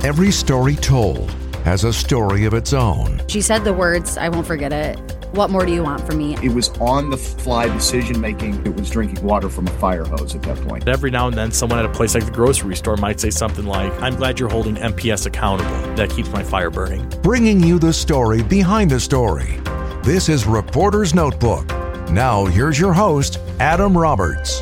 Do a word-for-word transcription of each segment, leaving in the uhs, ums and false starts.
Every story told has a story of its own. She said the words, I won't forget it. What more do you want from me? It was on-the-fly decision-making. It was drinking water from a fire hose at that point. Every now and then, someone at a place like the grocery store might say something like, I'm glad you're holding M P S accountable. That keeps my fire burning. Bringing you the story behind the story. This is Reporter's Notebook. Now, here's your host, Adam Roberts.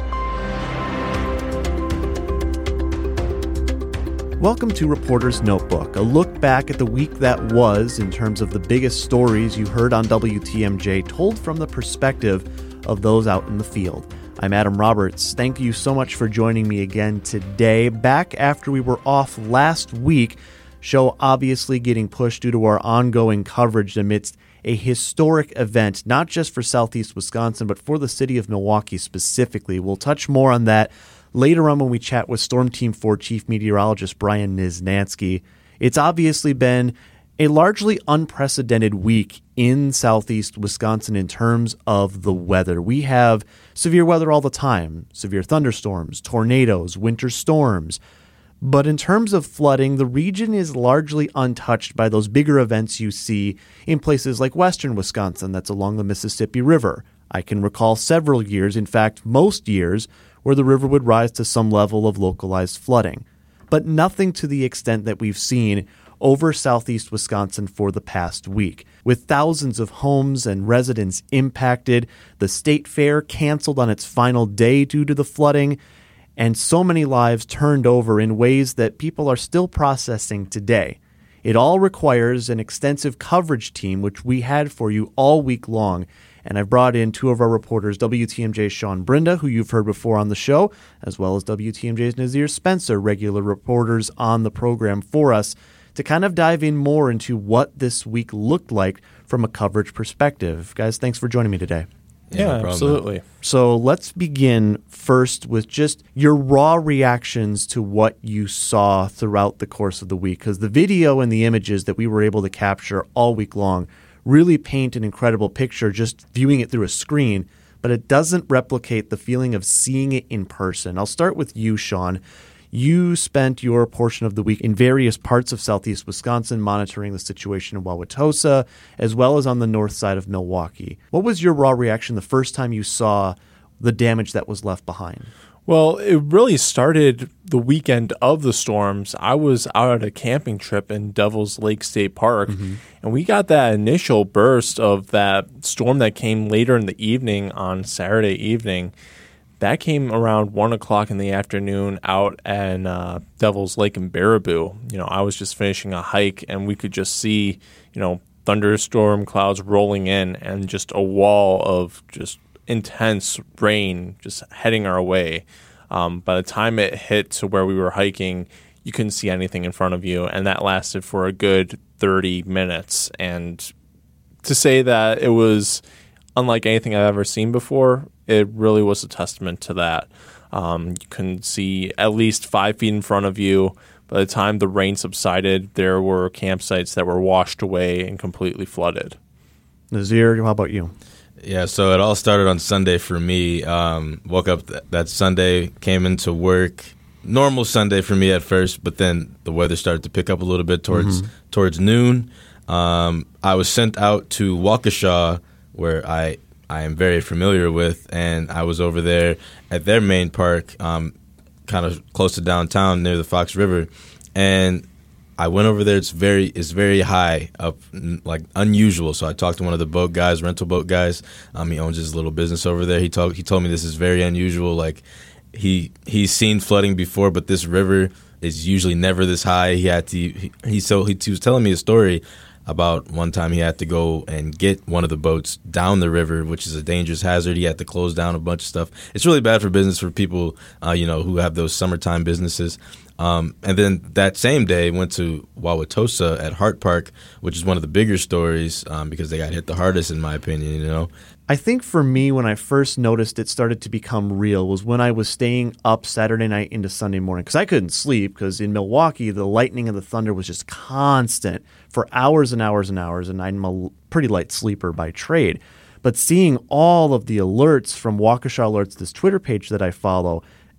Welcome to Reporter's Notebook, a look back at the week that was in terms of the biggest stories you heard on W T M J told from the perspective of those out in the field. I'm Adam Roberts. Thank you so much for joining me again today. Back after we were off last week, show obviously getting pushed due to our ongoing coverage amidst a historic event, not just for Southeast Wisconsin, but for the city of Milwaukee specifically. We'll touch more on that later on when we chat with Storm Team four Chief Meteorologist Brian Niznansky. It's obviously been a largely unprecedented week in Southeast Wisconsin in terms of the weather. We have severe weather all the time, severe thunderstorms, tornadoes, winter storms. But in terms of flooding, the region is largely untouched by those bigger events you see in places like western Wisconsin that's along the Mississippi River. I can recall several years, in fact most years, where the river would rise to some level of localized flooding, but nothing to the extent that we've seen over southeast Wisconsin for the past week. With thousands of homes and residents impacted, the state fair canceled on its final day due to the flooding, and so many lives turned over in ways that people are still processing today. It all requires an extensive coverage team, which we had for you all week long. And I've brought in two of our reporters, W T M J's Sean Brinda, who you've heard before on the show, as well as W T M J's Nazir Spencer, regular reporters on the program for us, to kind of dive in more into what this week looked like from a coverage perspective. Guys, thanks for joining me today. Yeah, no absolutely. So let's begin first with just your raw reactions to what you saw throughout the course of the week, because the video and the images that we were able to capture all week long really paint an incredible picture just viewing it through a screen, but it doesn't replicate the feeling of seeing it in person. I'll start with you, Sean. You spent your portion of the week in various parts of southeast Wisconsin monitoring the situation in Wauwatosa, as well as on the north side of Milwaukee. What was your raw reaction the first time you saw the damage that was left behind? Well, it really started the weekend of the storms. I was out at a camping trip in Devil's Lake State Park, mm-hmm. and we got that initial burst of that storm that came later in the evening on Saturday evening. That came around one o'clock in the afternoon out at uh, Devil's Lake in Baraboo. You know, I was just finishing a hike, and we could just see, you know, thunderstorm clouds rolling in and just a wall of just intense rain just heading our way. Um, by the time it hit to where we were hiking, you couldn't see anything in front of you, and that lasted for a good thirty minutes. And to say that it was unlike anything I've ever seen before, it really was a testament to that. Um, you couldn't see at least five feet in front of you. By the time the rain subsided, there were campsites that were washed away and completely flooded. Nazir, how about you? Yeah, so it all started on Sunday for me. Um, woke up th- that Sunday, came into work. Normal Sunday for me at first, but then the weather started to pick up a little bit towards mm-hmm. towards noon. Um, I was sent out to Waukesha, where I, I am very familiar with, and I was over there at their main park, um, kind of close to downtown near the Fox River, and I went over there. It's very it's very high up, like unusual. So I talked to one of the boat guys, rental boat guys. Um, he owns his little business over there. He told he told me this is very unusual. Like he he's seen flooding before, but this river is usually never this high. He had to he, he so he, he was telling me a story about one time he had to go and get one of the boats down the river, which is a dangerous hazard. He had to close down a bunch of stuff. It's really bad for business for people, uh, you know, who have those summertime businesses. Um, and then that same day, went to Wauwatosa at Hart Park, which is one of the bigger stories um, because they got hit the hardest, in my opinion, you know. I think for me, when I first noticed it started to become real was when I was staying up Saturday night into Sunday morning, because I couldn't sleep, because in Milwaukee, the lightning and the thunder was just constant for hours and hours and hours, and I'm a pretty light sleeper by trade. But seeing all of the alerts from Waukesha Alerts, this Twitter page that I follow,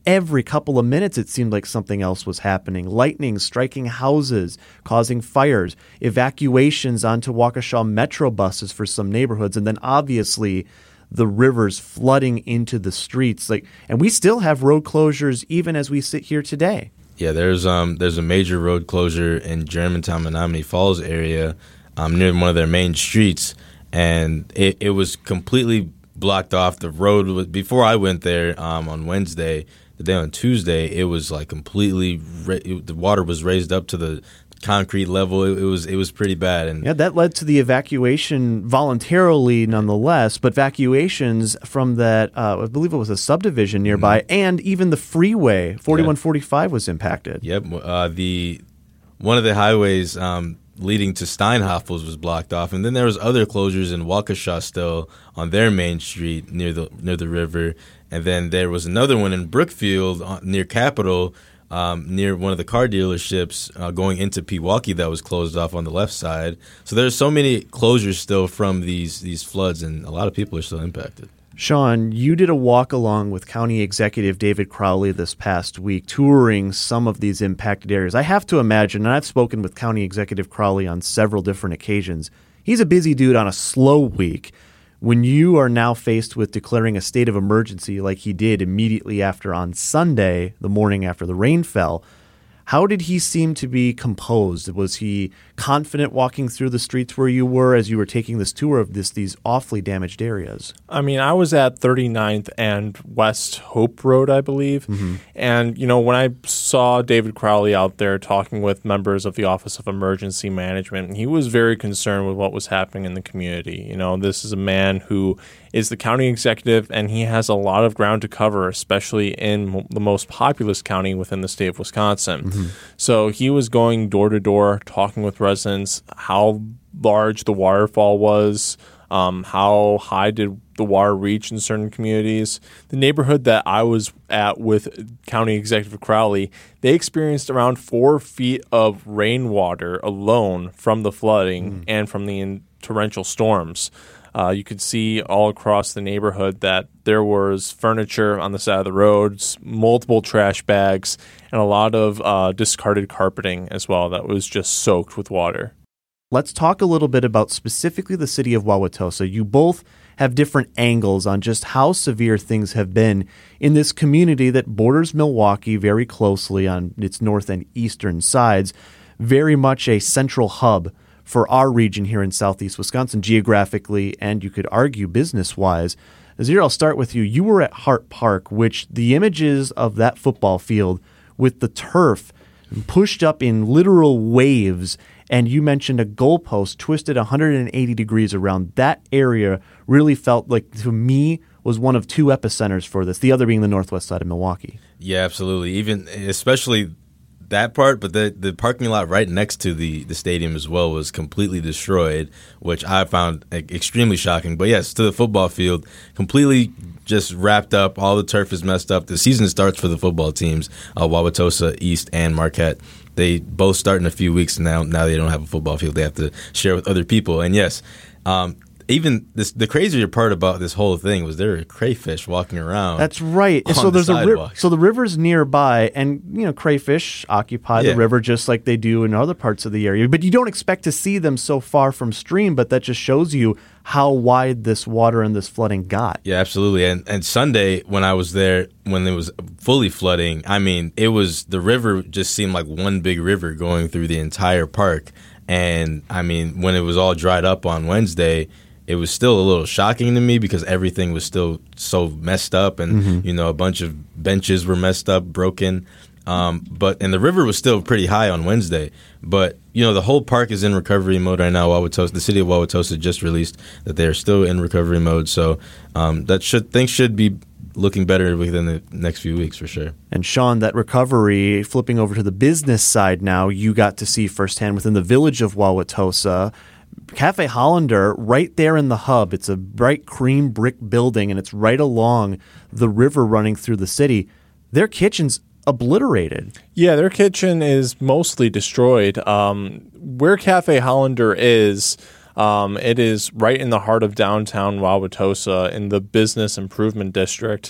every couple of minutes it seemed like something else was happening. Lightning striking houses, causing fires, evacuations onto Waukesha Metro buses for some neighborhoods, and then obviously the rivers flooding into the streets. Like, and we still have road closures even as we sit here today. Yeah, there's um there's a major road closure in Germantown, Menominee Falls area, um, near one of their main streets, and it, it was completely blocked off. The road was, before I went there um, on Wednesday, the day on Tuesday, it was like completely ra- it, the water was raised up to the concrete level. It, it was it was pretty bad, and yeah, that led to the evacuation voluntarily, nonetheless. But evacuations from that, uh, I believe it was a subdivision nearby, mm-hmm. and even the freeway forty-one forty-five yeah. was impacted. Yep, uh, the one of the highways um, leading to Steinhoffels was blocked off, and then there was other closures in Waukesha still on their main street near the near the river, and then there was another one in Brookfield uh, near Capitol. Um, near one of the car dealerships uh, going into Pewaukee that was closed off on the left side. So there's so many closures still from these these floods, and a lot of people are still impacted. Sean, you did a walk along with County Executive David Crowley this past week, touring some of these impacted areas. I have to imagine, and I've spoken with County Executive Crowley on several different occasions, he's a busy dude on a slow week. When you are now faced with declaring a state of emergency like he did immediately after on Sunday, the morning after the rain fell, how did he seem to be composed? Was he confident walking through the streets where you were as you were taking this tour of this these awfully damaged areas? I mean, I was at thirty-ninth and West Hope Road, I believe. Mm-hmm. And, you know, when I saw David Crowley out there talking with members of the Office of Emergency Management, he was very concerned with what was happening in the community. You know, this is a man who is the county executive, and he has a lot of ground to cover, especially in the most populous county within the state of Wisconsin. Mm-hmm. So he was going door to door, talking with residents, how large the waterfall was, um, how high did the water reach in certain communities. The neighborhood that I was at with County Executive Crowley, they experienced around four feet of rainwater alone from the flooding mm. and from the in- torrential storms. Uh, you could see all across the neighborhood that there was furniture on the side of the roads, multiple trash bags, and a lot of uh, discarded carpeting as well that was just soaked with water. Let's talk a little bit about specifically the city of Wauwatosa. You both have different angles on just how severe things have been in this community that borders Milwaukee very closely on its north and eastern sides, very much a central hub for our region here in southeast Wisconsin, geographically, and you could argue business-wise. Azir, I'll start with you. You were at Hart Park, which the images of that football field with the turf pushed up in literal waves, and you mentioned a goalpost twisted one hundred eighty degrees around that area, really felt like, to me, was one of two epicenters for this, the other being the northwest side of Milwaukee. Yeah, absolutely. Even especially that part, but the the parking lot right next to the, the stadium as well was completely destroyed, which I found extremely shocking. But yes, to the football field, completely just wrapped up. All the turf is messed up. The season starts for the football teams, uh, Wauwatosa, East, and Marquette. They both start in a few weeks now. Now they don't have a football field. They have to share with other people. And yes, um, even this, the crazier part about this whole thing was there were crayfish walking around. That's right. On so the there's a ri- so the river's nearby, and you know crayfish occupy Yeah. the river just like they do in other parts of the area. But you don't expect to see them so far from stream. But that just shows you how wide this water and this flooding got. Yeah, absolutely. And and Sunday when I was there, when it was fully flooding, I mean, it was the river just seemed like one big river going through the entire park. And I mean, when it was all dried up on Wednesday, it was still a little shocking to me because everything was still so messed up, and mm-hmm. you know, a bunch of benches were messed up, broken. Um, but and the river was still pretty high on Wednesday. But you know, the whole park is in recovery mode right now. Wauwatosa, the city of Wauwatosa just released that they are still in recovery mode. So um, that should things should be looking better within the next few weeks for sure. And Sean, that recovery, flipping over to the business side now, you got to see firsthand within the village of Wauwatosa. Cafe Hollander, right there in the hub. It's a bright cream brick building, and it's right along the river running through the city. Their kitchen's obliterated. Yeah, their kitchen is mostly destroyed. Um, where Cafe Hollander is, um, it is right in the heart of downtown Wauwatosa in the Business Improvement District.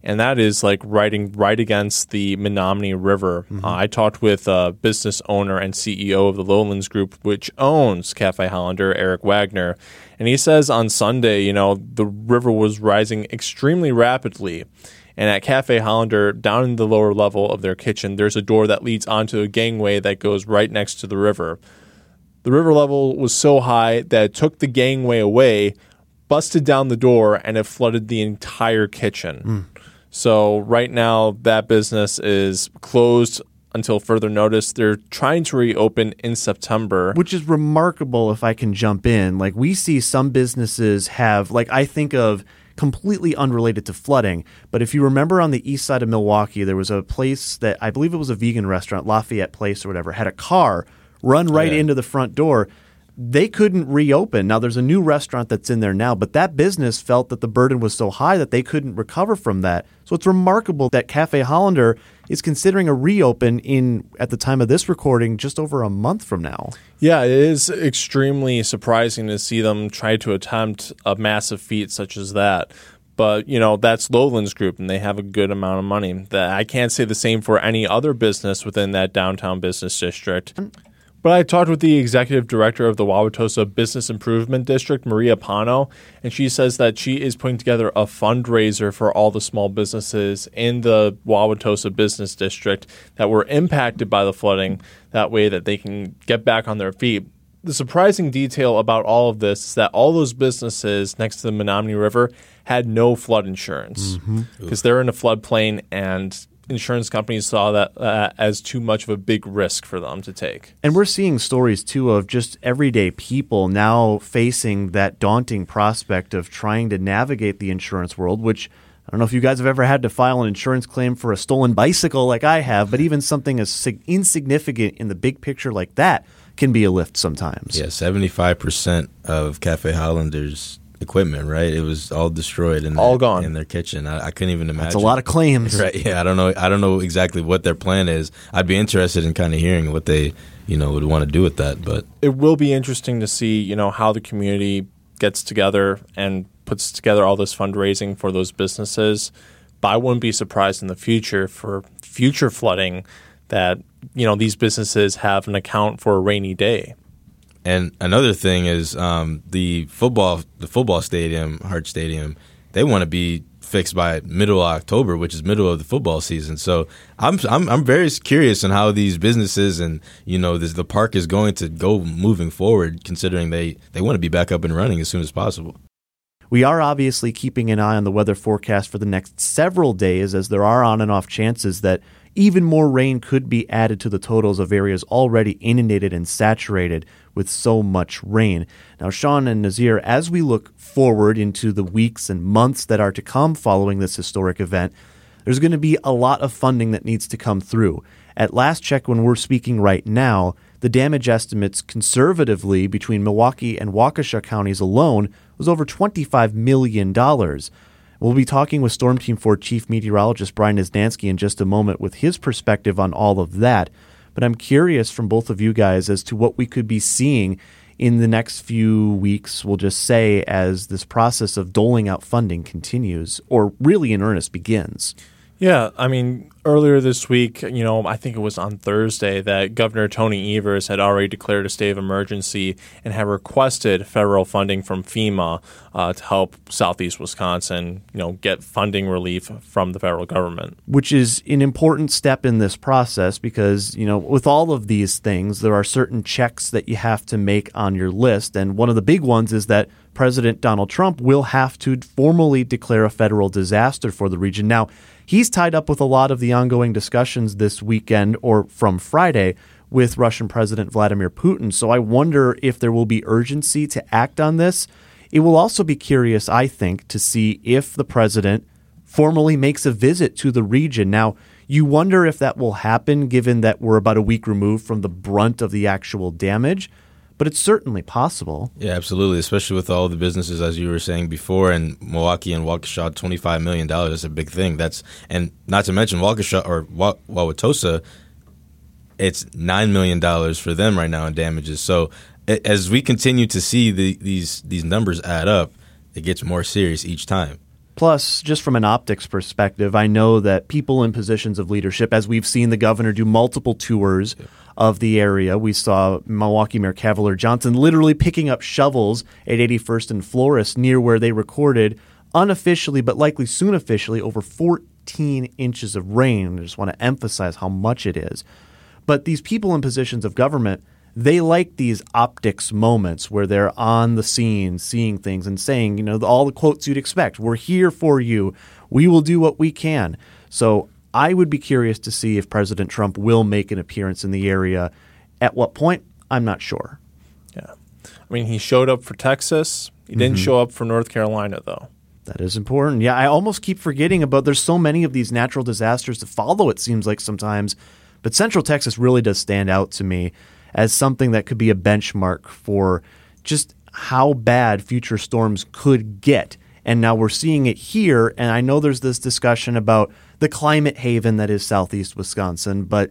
and that is like riding right against the Menominee River. Mm-hmm. Uh, I talked with a business owner and C E O of the Lowlands Group, which owns Cafe Hollander, Eric Wagner, and he says on Sunday, you know, the river was rising extremely rapidly. And at Cafe Hollander, down in the lower level of their kitchen, there's a door that leads onto a gangway that goes right next to the river. The river level was so high that it took the gangway away, busted down the door, and it flooded the entire kitchen. Mm. So right now, that business is closed until further notice. They're trying to reopen in September. Which is remarkable, if I can jump in. Like, we see some businesses have, like, I think of completely unrelated to flooding, but if you remember on the east side of Milwaukee, there was a place that, I believe it was a vegan restaurant, Lafayette Place or whatever, had a car run right yeah. into the front door. They couldn't reopen. Now, there's a new restaurant that's in there now, but that business felt that the burden was so high that they couldn't recover from that. So it's remarkable that Cafe Hollander is considering a reopen in, at the time of this recording, just over a month from now. Yeah, it is extremely surprising to see them try to attempt a massive feat such as that. But, you know, that's Lowlands Group, and they have a good amount of money. That I can't say the same for any other business within that downtown business district. But I talked with the executive director of the Wauwatosa Business Improvement District, Maria Pano, and she says that she is putting together a fundraiser for all the small businesses in the Wauwatosa Business District that were impacted by the flooding, that way that they can get back on their feet. The surprising detail about all of this is that all those businesses next to the Menominee River had no flood insurance because mm-hmm. they're in a floodplain, and insurance companies saw that uh, as too much of a big risk for them to take. And we're seeing stories, too, of just everyday people now facing that daunting prospect of trying to navigate the insurance world, which I don't know if you guys have ever had to file an insurance claim for a stolen bicycle like I have, but even something as sig- insignificant in the big picture like that can be a lift sometimes. Yeah, seventy-five percent of Cafe Hollander's equipment, right? It was all destroyed in all their, gone in their kitchen. I, I couldn't even imagine. That's a lot of claims, right? Yeah, I don't know. I don't know exactly what their plan is. I'd be interested in kind of hearing what they, you know, would want to do with that. But it will be interesting to see, you know, how the community gets together and puts together all this fundraising for those businesses. But I wouldn't be surprised in the future for future flooding that, you know, these businesses have an account for a rainy day. And another thing is um, the football, the football stadium, Hart Stadium, they want to be fixed by middle of October, which is middle of the football season. So I'm I'm I'm very curious on how these businesses and you know this, the park is going to go moving forward, considering they, they want to be back up and running as soon as possible. We are obviously keeping an eye on the weather forecast for the next several days, as there are on and off chances that even more rain could be added to the totals of areas already inundated and saturated with so much rain. Now, Sean and Nazir, as we look forward into the weeks and months that are to come following this historic event, there's going to be a lot of funding that needs to come through. At last check, when we're speaking right now, the damage estimates conservatively between Milwaukee and Waukesha counties alone was over twenty-five million dollars. We'll be talking with Storm Team four Chief Meteorologist Brian Niznansky in just a moment with his perspective on all of that. But I'm curious from both of you guys as to what we could be seeing in the next few weeks, we'll just say, as this process of doling out funding continues, or really in earnest begins. Yeah, I mean, earlier this week, you know, I think it was on Thursday that Governor Tony Evers had already declared a state of emergency and had requested federal funding from FEMA uh, to help Southeast Wisconsin, you know, get funding relief from the federal government. Which is an important step in this process because, you know, with all of these things, there are certain checks that you have to make on your list. And one of the big ones is that President Donald Trump will have to formally declare a federal disaster for the region. Now, he's tied up with a lot of the ongoing discussions this weekend or from Friday with Russian President Vladimir Putin. So I wonder if there will be urgency to act on this. It will also be curious, I think, to see if the president formally makes a visit to the region. Now, you wonder if that will happen given that we're about a week removed from the brunt of the actual damage. But it's certainly possible. Yeah, absolutely, especially with all the businesses, as you were saying before, and Milwaukee and Waukesha, twenty-five million dollars is a big thing. That's and not to mention Waukesha or Wa- Wauwatosa, it's nine million dollars for them right now in damages. So as we continue to see the, these these numbers add up, it gets more serious each time. Plus, just from an optics perspective, I know that people in positions of leadership, as we've seen the governor do multiple tours yeah. of the area. We saw Milwaukee Mayor Cavalier Johnson literally picking up shovels at eighty-first and Florist near where they recorded unofficially, but likely soon officially, over fourteen inches of rain. I just want to emphasize how much it is. But these people in positions of government, they like these optics moments where they're on the scene, seeing things and saying, you know, all the quotes you'd expect. We're here for you. We will do what we can. So I would be curious to see if President Trump will make an appearance in the area. At what point? I'm not sure. Yeah. I mean, he showed up for Texas. He didn't mm-hmm. show up for North Carolina, though. That is important. Yeah, I almost keep forgetting about there's so many of these natural disasters to follow, it seems like sometimes. But Central Texas really does stand out to me as something that could be a benchmark for just how bad future storms could get. And now we're seeing it here, and I know there's this discussion about the climate haven that is southeast Wisconsin, but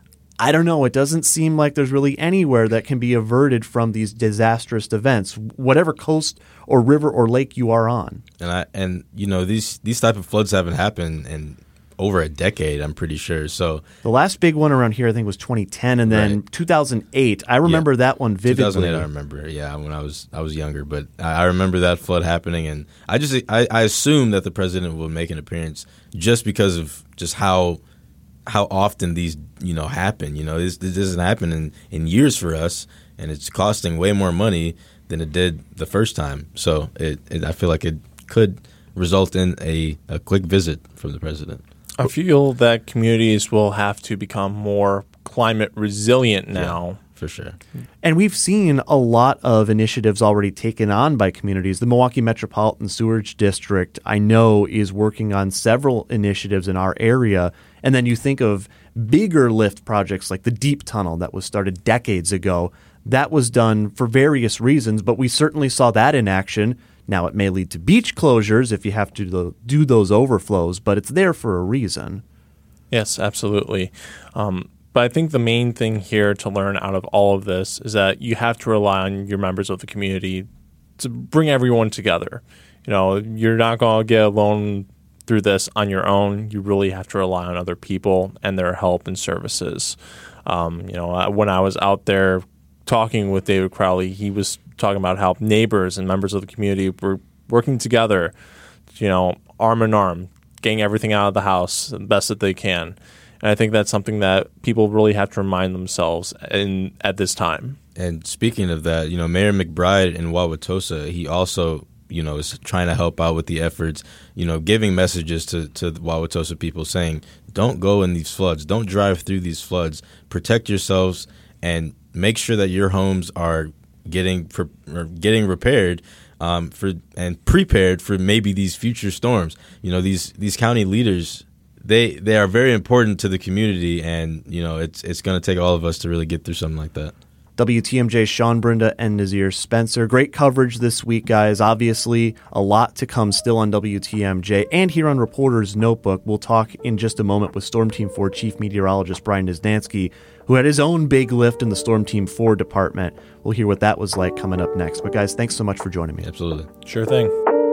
I don't know. It doesn't seem like there's really anywhere that can be averted from these disastrous events, whatever coast or river or lake you are on. And I and you know these these type of floods haven't happened in over a decade, I'm pretty sure. So the last big one around here, I think, was twenty ten, and then right. two thousand eight. I remember yeah. that one vividly. two thousand eight, I remember. Yeah, when I was I was younger, but I remember that flood happening, and I just I, I assume that the president will make an appearance just because of just how how often these you know happen. You know, this, this doesn't happen in, in years for us, and it's costing way more money than it did the first time. So it, it I feel like it could result in a, a quick visit from the president. I feel that communities will have to become more climate resilient now. Yeah, for sure. And we've seen a lot of initiatives already taken on by communities. The Milwaukee Metropolitan Sewerage District, I know, is working on several initiatives in our area. And then you think of bigger lift projects like the Deep Tunnel that was started decades ago. That was done for various reasons, but we certainly saw that in action. Now, it may lead to beach closures if you have to do those overflows, but it's there for a reason. Yes, absolutely. Um, but I think the main thing here to learn out of all of this is that you have to rely on your members of the community to bring everyone together. You know, you're not going to get alone through this on your own. You really have to rely on other people and their help and services. Um, you know, when I was out there talking with David Crowley, he was talking about how neighbors and members of the community were working together, you know, arm in arm, getting everything out of the house the best that they can. And I think that's something that people really have to remind themselves in at this time. And speaking of that, you know, Mayor McBride in Wauwatosa, he also, you know, is trying to help out with the efforts, you know, giving messages to, to the Wauwatosa people saying, don't go in these floods, don't drive through these floods, protect yourselves and make sure that your homes are getting pre- or getting repaired um, for and prepared for maybe these future storms. You know, these these county leaders, they they are very important to the community, and you know, it's it's going to take all of us to really get through something like that. W T M J Sean Brinda and Nazir Spencer. Great coverage this week, guys. Obviously, a lot to come still on W T M J and here on Reporter's Notebook. We'll talk in just a moment with Storm Team four Chief Meteorologist Brian Niznansky, who had his own big lift in the Storm Team four department. We'll hear what that was like coming up next. But, guys, thanks so much for joining me. Absolutely. Sure thing.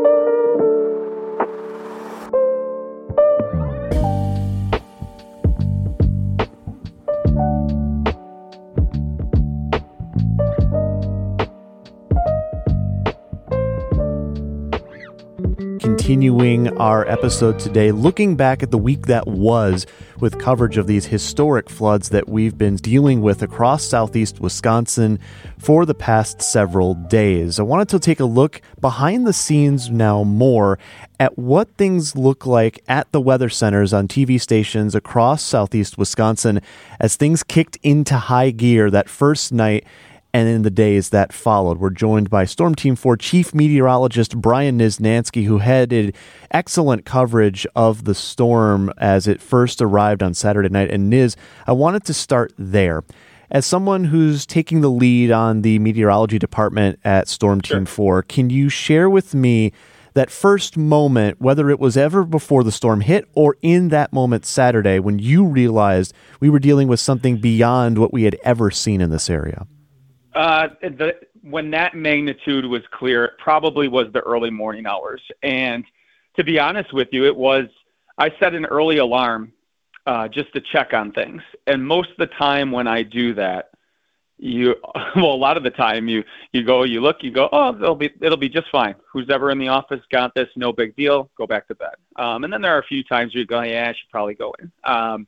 Continuing our episode today, looking back at the week that was with coverage of these historic floods that we've been dealing with across southeast Wisconsin for the past several days. I wanted to take a look behind the scenes now more at what things look like at the weather centers on T V stations across southeast Wisconsin as things kicked into high gear that first night and in the days that followed. We're joined by Storm Team four Chief Meteorologist Brian Niznansky, who headed excellent coverage of the storm as it first arrived on Saturday night. And Niz, I wanted to start there. As someone who's taking the lead on the meteorology department at Storm Team sure. four, can you share with me that first moment, whether it was ever before the storm hit or in that moment Saturday when you realized we were dealing with something beyond what we had ever seen in this area? Uh, the, when that magnitude was clear, it probably was the early morning hours. And to be honest with you, it was, I set an early alarm uh, just to check on things. And most of the time when I do that, you, well, a lot of the time you, you go, you look, you go, oh, it'll be, it'll be just fine. Who's ever in the office got this, no big deal, go back to bed. Um, and then there are a few times where you go, yeah, I should probably go in. Um,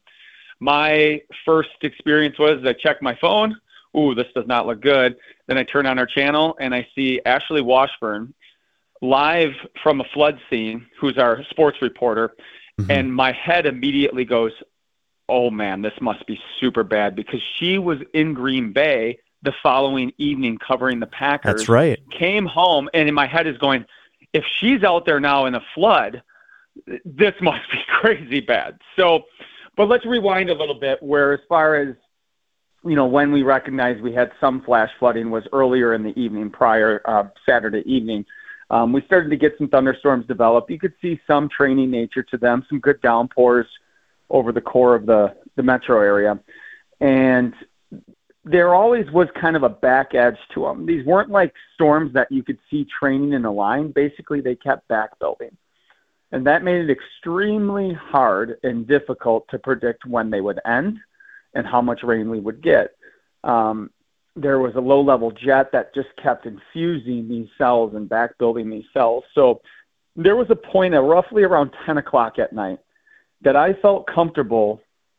my first experience was I checked my phone. Ooh, this does not look good. Then I turn on our channel and I see Ashley Washburn live from a flood scene, who's our sports reporter. Mm-hmm. And my head immediately goes, oh man, this must be super bad, because she was in Green Bay the following evening covering the Packers. That's right. Came home, and in my head is going, if she's out there now in a flood, this must be crazy bad. So, but let's rewind a little bit, where as far as, you know, when we recognized we had some flash flooding was earlier in the evening, prior uh, Saturday evening. Um, we started to get some thunderstorms develop. You could see some training nature to them, some good downpours over the core of the, the metro area. And there always was kind of a back edge to them. These weren't like storms that you could see training in a line. Basically, they kept back building. And that made it extremely hard and difficult to predict when they would end and how much rain we would get. Um, there was a low-level jet that just kept infusing these cells and back building these cells. So there was a point at roughly around ten o'clock at night that I felt comfortable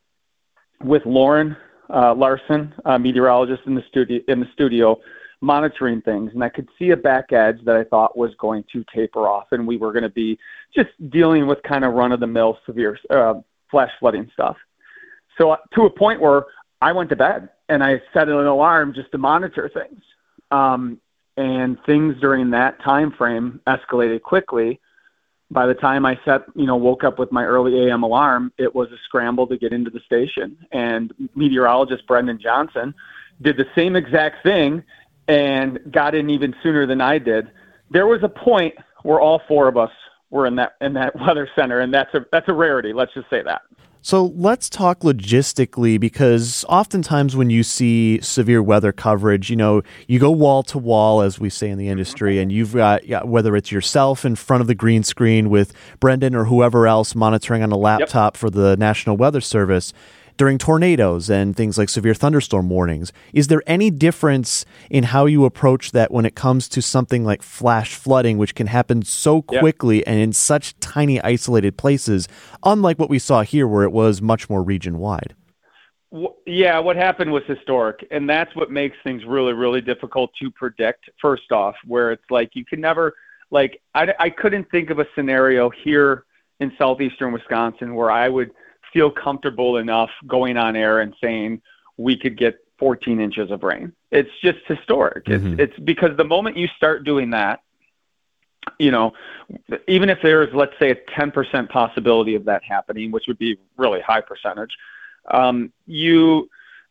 with Lauren uh, Larson, a meteorologist in the studio, in the studio, monitoring things, and I could see a back edge that I thought was going to taper off, and we were going to be just dealing with kind of run-of-the-mill severe uh, flash flooding stuff. So uh, to a point where I went to bed, and I set an alarm just to monitor things. Um, and things during that time frame escalated quickly. By the time I set, you know, woke up with my early A M alarm, it was a scramble to get into the station. And meteorologist Brendan Johnson did the same exact thing and got in even sooner than I did. There was a point where all four of us were in that in that weather center, and that's a that's a rarity. Let's just say that. So let's talk logistically, because oftentimes when you see severe weather coverage, you know, you go wall to wall, as we say in the industry, and you've got, yeah, whether it's yourself in front of the green screen with Brendan or whoever else monitoring on a laptop yep. for the National Weather Service, during tornadoes and things like severe thunderstorm warnings. Is there any difference in how you approach that when it comes to something like flash flooding, which can happen so quickly yep. and in such tiny isolated places, unlike what we saw here where it was much more region-wide? Yeah, what happened was historic, and that's what makes things really, really difficult to predict, first off, where it's like you can never, like, I, I couldn't think of a scenario here in southeastern Wisconsin where I would feel comfortable enough going on air and saying we could get fourteen inches of rain. It's just historic. Mm-hmm. It's, it's because the moment you start doing that, you know, even if there's, let's say, a ten percent possibility of that happening, which would be really high percentage, um, you,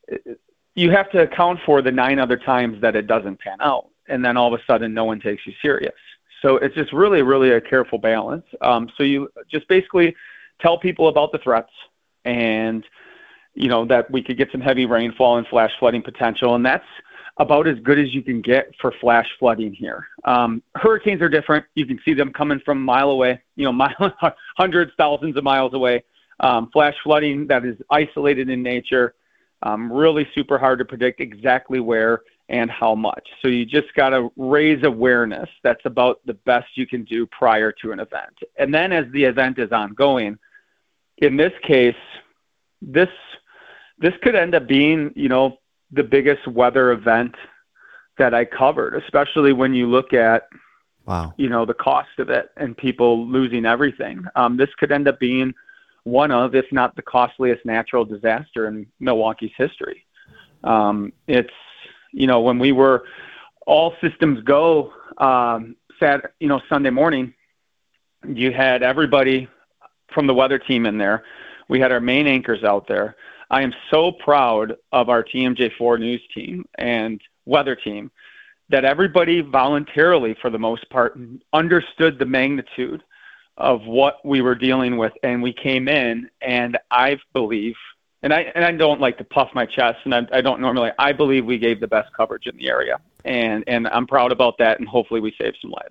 you have to account for the nine other times that it doesn't pan out. And then all of a sudden no one takes you serious. So it's just really, really a careful balance. Um, so you just basically tell people about the threats, and, you know, that we could get some heavy rainfall and flash flooding potential. And that's about as good as you can get for flash flooding here. Um, hurricanes are different. You can see them coming from a mile away, you know, mile, hundreds, thousands of miles away. Um, flash flooding that is isolated in nature, um, really super hard to predict exactly where and how much. So you just got to raise awareness. That's about the best you can do prior to an event. And then as the event is ongoing, in this case, this this could end up being, you know, the biggest weather event that I covered, especially when you look at, wow, you know, the cost of it and people losing everything. Um, this could end up being one of, if not the costliest natural disaster in Milwaukee's history. Um, it's, you know, when we were all systems go, um, Saturday, you know, Sunday morning, you had everybody from the weather team in there. We had our main anchors out there. I am so proud of our T M J four news team and weather team that everybody voluntarily, for the most part, understood the magnitude of what we were dealing with. And we came in, and I believe, and I, and I don't like to puff my chest, and I, I don't normally, I believe we gave the best coverage in the area. And, and I'm proud about that, and hopefully we saved some lives.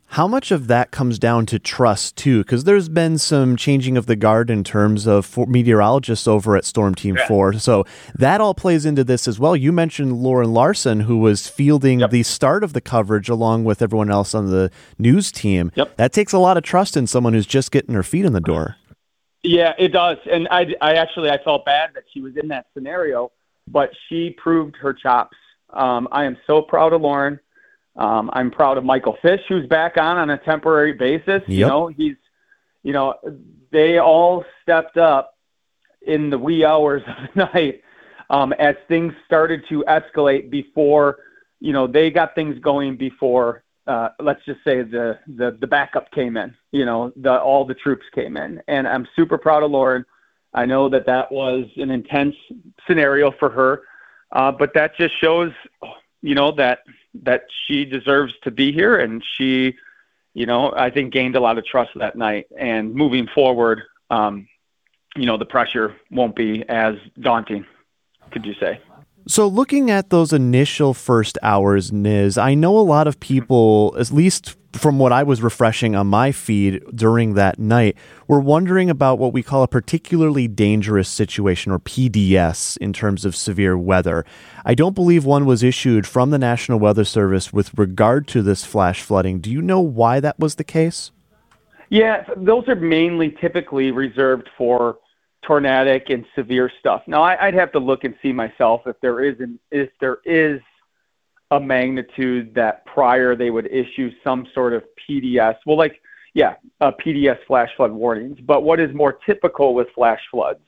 How much of that comes down to trust, too? Because there's been some changing of the guard in terms of for meteorologists over at Storm Team yeah. four. So that all plays into this as well. You mentioned Lauren Larson, who was fielding yep. the start of the coverage along with everyone else on the news team. Yep. That takes a lot of trust in someone who's just getting her feet in the door. Yeah, it does. And I, I actually, I felt bad that she was in that scenario, but she proved her chops. Um, I am so proud of Lauren. Um, I'm proud of Michael Fish, who's back on on a temporary basis. Yep. You know, he's, you know, they all stepped up in the wee hours of the night um, as things started to escalate before, you know, they got things going before, uh, let's just say the, the, the backup came in, you know, the, all the troops came in. And I'm super proud of Lauren. I know that that was an intense scenario for her, uh, but that just shows, you know, that, that she deserves to be here, and she, you know, I think gained a lot of trust that night. And moving forward, um, you know, the pressure won't be as daunting, could you say? So looking at those initial first hours, Niz, I know a lot of people, at least from what I was refreshing on my feed during that night, were wondering about what we call a particularly dangerous situation, or P D S, in terms of severe weather. I don't believe one was issued from the National Weather Service with regard to this flash flooding. Do you know why that was the case? Yeah, those are mainly typically reserved for tornadic and severe stuff. Now, I, I'd have to look and see myself if there is an, if there is a magnitude that prior they would issue some sort of P D S. Well, like, yeah, uh, P D S flash flood warnings. But what is more typical with flash floods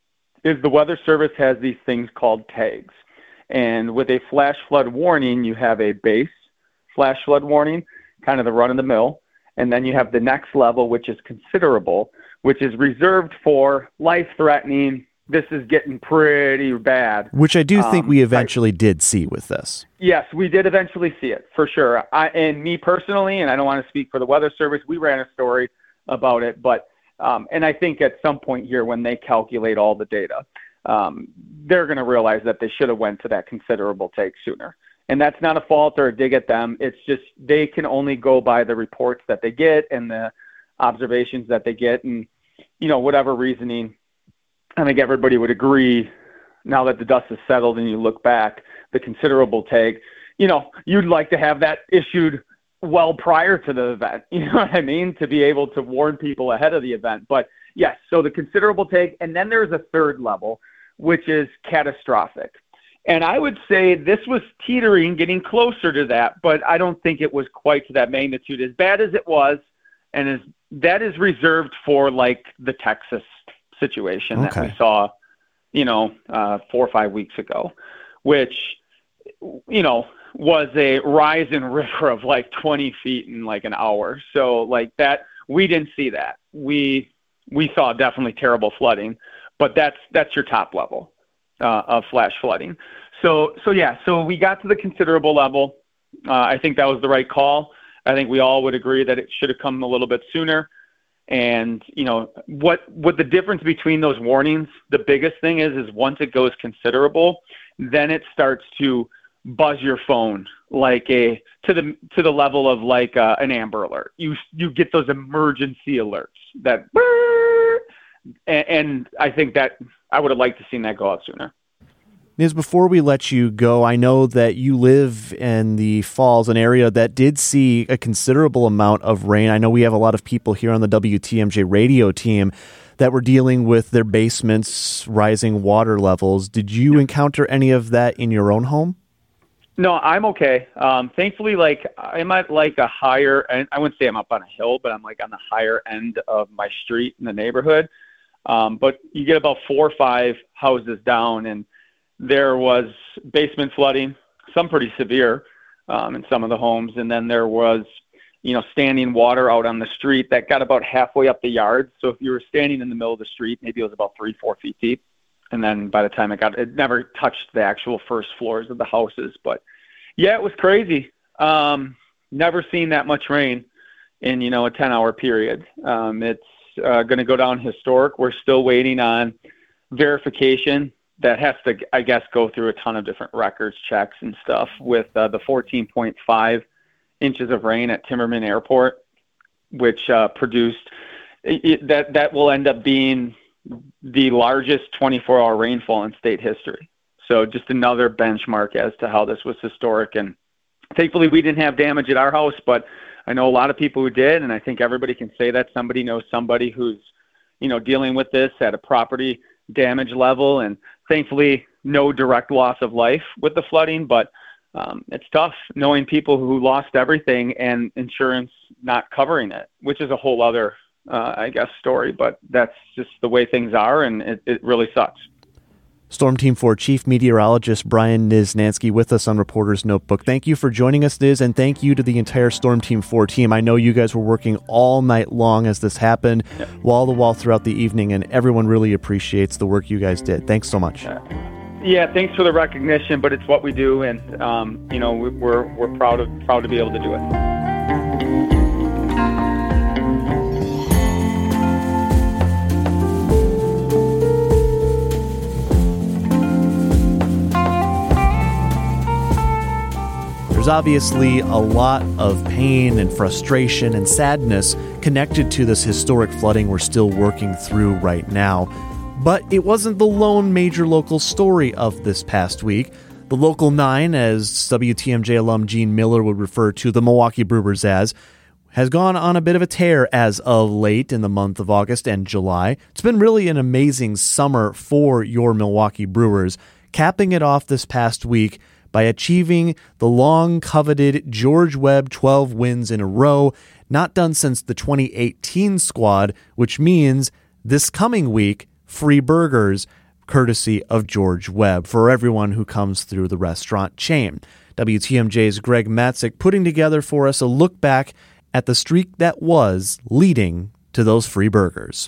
is the Weather Service has these things called tags. And with a flash flood warning, you have a base flash flood warning, kind of the run-of-the-mill. And then you have the next level, which is considerable, which is reserved for life-threatening. This is getting pretty bad. Which I do think um, we eventually I, did see with this. Yes, we did eventually see it, for sure. I, and me personally, and I don't want to speak for the Weather Service, we ran a story about it. But um, and I think at some point here, when they calculate all the data, um, they're going to realize that they should have went to that considerable take sooner. And that's not a fault or a dig at them. It's just they can only go by the reports that they get and the observations that they get. And, you know, whatever reasoning, I think everybody would agree, now that the dust has settled and you look back, the considerable take, you know, you'd like to have that issued well prior to the event. You know what I mean? To be able to warn people ahead of the event. But yes, so the considerable take. And then there's a third level, which is catastrophic. And I would say this was teetering, getting closer to that, but I don't think it was quite to that magnitude. As bad as it was, and as that is reserved for like the Texas situation okay. that we saw, you know, uh, four or five weeks ago, which, you know, was a rise in river of like twenty feet in like an hour. So like that, we didn't see that. We we saw definitely terrible flooding, but that's that's your top level. Uh, of flash flooding. So, so yeah, so we got to the considerable level. Uh, I think that was the right call. I think we all would agree that it should have come a little bit sooner. And, you know, what, what the difference between those warnings, the biggest thing is, is once it goes considerable, then it starts to buzz your phone like a, to the, to the level of like a, an Amber Alert. You, you get those emergency alerts that, and, and I think that, I would have liked to seen that go out sooner. Niz, before we let you go, I know that you live in the Falls, an area that did see a considerable amount of rain. I know we have a lot of people here on the W T M J radio team that were dealing with their basements rising water levels. Did you encounter any of that in your own home? No, I'm okay. Um, thankfully, like I'm at like a higher, and I wouldn't say I'm up on a hill, but I'm like on the higher end of my street in the neighborhood. Um, but you get about four or five houses down, and there was basement flooding, some pretty severe um, in some of the homes. And then there was, you know, standing water out on the street that got about halfway up the yard. So if you were standing in the middle of the street, maybe it was about three, four feet deep. And then by the time it got, it never touched the actual first floors of the houses. But yeah, it was crazy. Um, never seen that much rain in, you know, a ten hour period. Um, it's, Uh, going to go down historic. We're still waiting on verification that has to, I guess, go through a ton of different records checks and stuff with uh, the fourteen point five inches of rain at Timmerman Airport, which uh, produced it, that that will end up being the largest twenty-four hour rainfall in state history. So just another benchmark as to how this was historic. And thankfully we didn't have damage at our house, but I know a lot of people who did, and I think everybody can say that somebody knows somebody who's, you know, dealing with this at a property damage level. And thankfully no direct loss of life with the flooding, but um, it's tough knowing people who lost everything and insurance not covering it, which is a whole other, uh, I guess, story, but that's just the way things are, and it, it really sucks. Storm Team four Chief Meteorologist Brian Niznansky with us on Reporter's Notebook. Thank you for joining us, Niz, and thank you to the entire Storm Team four team. I know you guys were working all night long as this happened, yep. wall to wall throughout the evening, and everyone really appreciates the work you guys did. Thanks so much. Yeah, thanks for the recognition, but it's what we do, and um, you know we're we're proud of proud to be able to do it. There's obviously a lot of pain and frustration and sadness connected to this historic flooding we're still working through right now. But it wasn't the lone major local story of this past week. The Local Nine, as W T M J alum Gene Miller would refer to the Milwaukee Brewers as, has gone on a bit of a tear as of late in the month of August and July. It's been really an amazing summer for your Milwaukee Brewers, capping it off this past week by achieving the long-coveted George Webb twelve wins in a row, not done since the twenty eighteen squad, which means this coming week, free burgers, courtesy of George Webb, for everyone who comes through the restaurant chain. W T M J's Greg Matzik putting together for us a look back at the streak that was leading to those free burgers.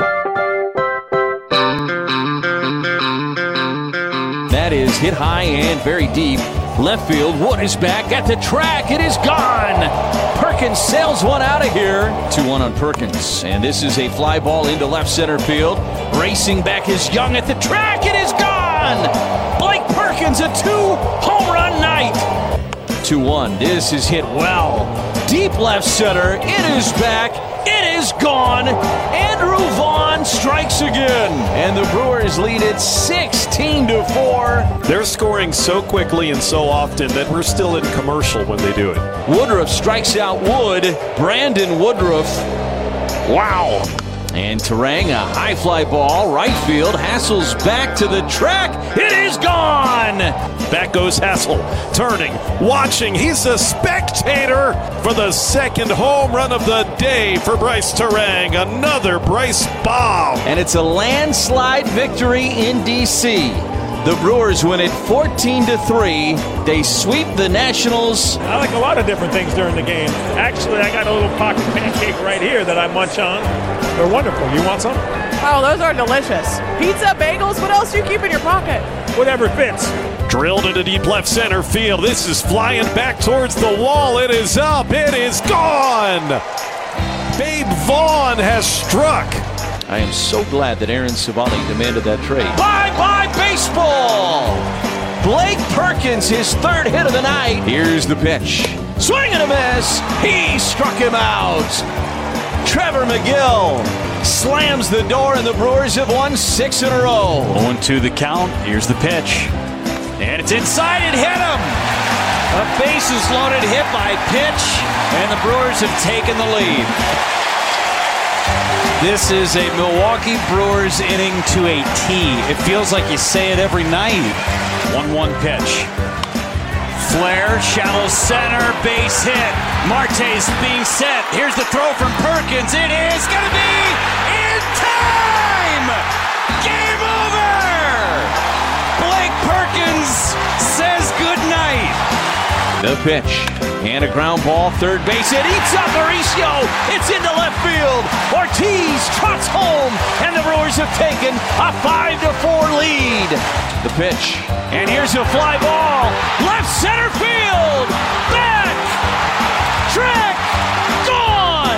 That is hit high and very deep. Left field, Wood is back at the track. It is gone. Perkins sails one out of here. two one on Perkins. And this is a fly ball into left center field. Racing back is Young at the track. It is gone. Blake Perkins, a two-home run night. two one. This is hit well. Deep left center. It is back. It is gone. Andrew Vaughn strikes again. And the Brewers lead it sixteen to four. They're scoring so quickly and so often that we're still in commercial when they do it. Woodruff strikes out Wood. Brandon Woodruff. Wow. And Terang, a high fly ball, right field. Hassel's back to the track. It is gone. Back goes Hassel, turning, watching. He's a spectator for the second home run of the day for Bryce Terang. Another Bryce bomb. And it's a landslide victory in D C The Brewers win it fourteen to three. They sweep the Nationals. I like a lot of different things during the game. Actually, I got a little pocket pancake right here that I munch on. They're wonderful. You want some? Oh, those are delicious. Pizza, bagels, what else do you keep in your pocket? Whatever fits. Drilled into deep left center field. This is flying back towards the wall. It is up. It is gone. Babe Vaughn has struck. I am so glad that Aaron Civale demanded that trade. Bye-bye baseball! Blake Perkins, his third hit of the night. Here's the pitch. Swing and a miss. He struck him out. Trevor McGill slams the door, and the Brewers have won six in a row. oh two the count. Here's the pitch. And it's inside. It hit him. A bases loaded hit by pitch, and the Brewers have taken the lead. This is a Milwaukee Brewers inning to a T. It feels like you say it every night. one one pitch. Flare, shallow center, base hit. Marte's being set. Here's the throw from Perkins. It is going to be in time! Game over! Blake Perkins says goodnight. The pitch. And a ground ball, third base. It eats up Mauricio. It's into left field. Ortiz trots home, and the Brewers have taken a five to four lead. The pitch. And here's a fly ball. Left center field. Back. Track. Gone.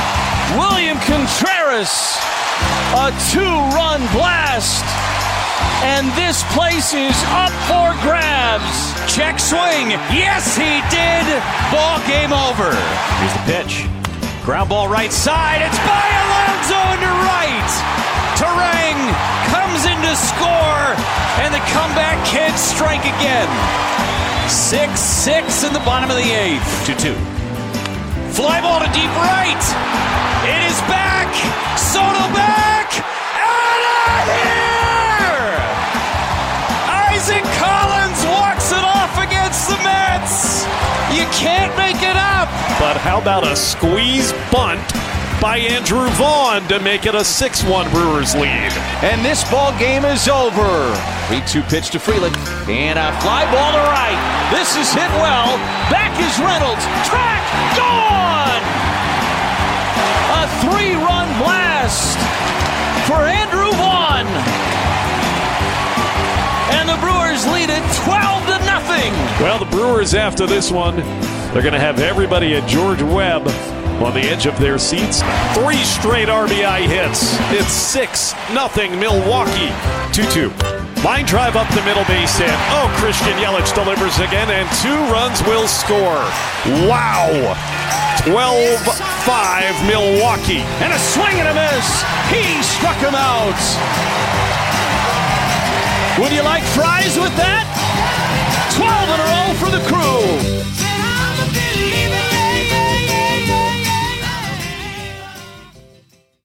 William Contreras. A two-run blast. and this place is up for grabs. Check swing. Yes, he did. Ball game over. Here's the pitch. Ground ball right side. It's by Alonso into right. Turang comes in to score, and the comeback kids strike again. six six in the bottom of the eighth. two two. Fly ball to deep right. It is back. Soto back. Out of here! Isaac Collins walks it off against the Mets. You can't make it up. But how about a squeeze bunt by Andrew Vaughn to make it a six one Brewers lead? And this ball game is over. three two pitch to Freeland. And a fly ball to right. This is hit well. Back is Reynolds. Track gone! A three-run blast for Andrew Vaughn. And the Brewers lead it twelve to nothing. Well, the Brewers after this one, they're going to have everybody at George Webb on the edge of their seats. Three straight R B I hits. It's six nothing Milwaukee. two two. Line drive up the middle base hit. Oh, Christian Yelich delivers again, and two runs will score. Wow. twelve five Milwaukee. And a swing and a miss. He struck him out. Would you like fries with that? twelve in a row for the Crew.